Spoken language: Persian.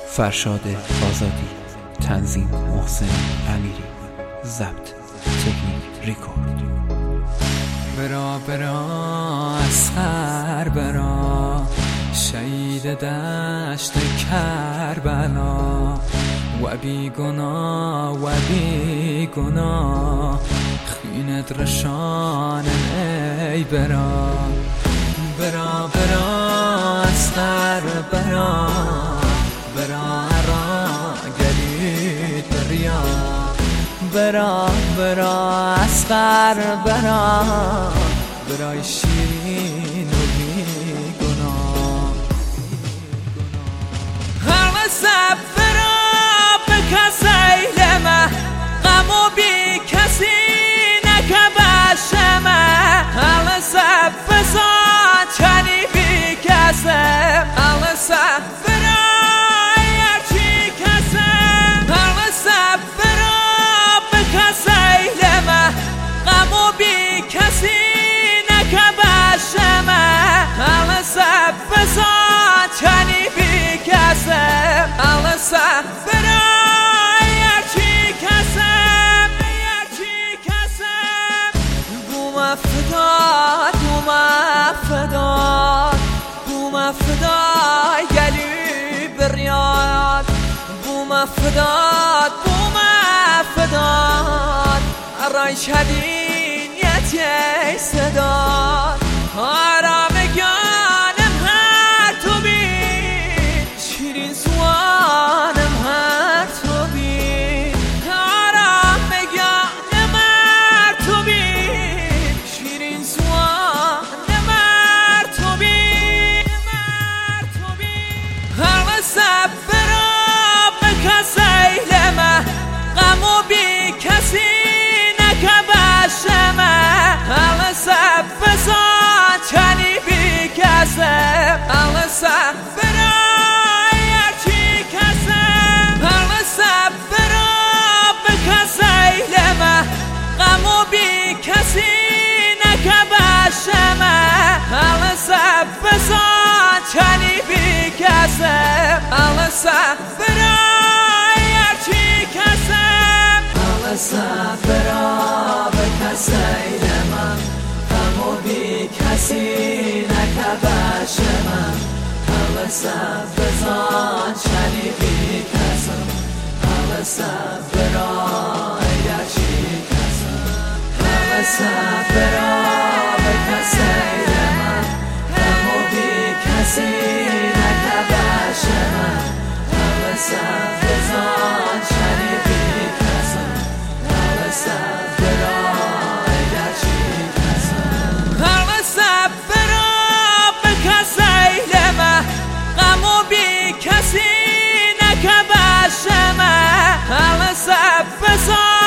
فرشاد آزادی، تنظیم محسن امیری، ضبط تکنیک ریکورد. برا برا اسقر برا، شهید دشت کربلا، و بی گناه و بی گناه خینت رشان ای برا. برا برا اسقر برا، برا را گلید بریا. برا برا اسقر برا، برای شیرین و بی گناه. همه سب برا به کسی لمه، غم و بی کسی نکبشمه. همه سب فساد چنی بی کسه، همه سب برا یرچی کسه. همه سب برا به کسی لمه، غم و بی کسی نکبشمه. همه سب فساد چنی بی کسه، همه سب برا یرچی کسه، یرچی کسه. بوم فداد بوم فداد بوم فدای گلی بریاد. بوم فداد بوم فداد، رای شدین یتی صداد. آرام گانم هر تو بین، شیرین سوانم هر تو بین. آرام گانم هر تو بین، شیرین سوانم هر تو بین. همه سب برا به کسی لمه، غم و بی کسی نکبشمه. همه سب فساد چنی بی کسه، همه سب برا یرچی کسه. همه سب برا به کسی لمه، غم و بی کسی نکبشمه. همه سب فساد چنی بی کسه، همه سب برا یرچی کسه. همه سب برا به کسی لمه، غم و بی کسی نکبشمه. همه سب فساد چنی بی کسه، همه سب برا یرچی کسه. همه سب برا به کسی لمه، غم و بی کسی نکبشمه. همه سب فساد چنی بی کسه، همه سب برا یرچی کسه. همه سب برا به کسی لمه، غم و بی کسی نکبشمه. همه سب فساد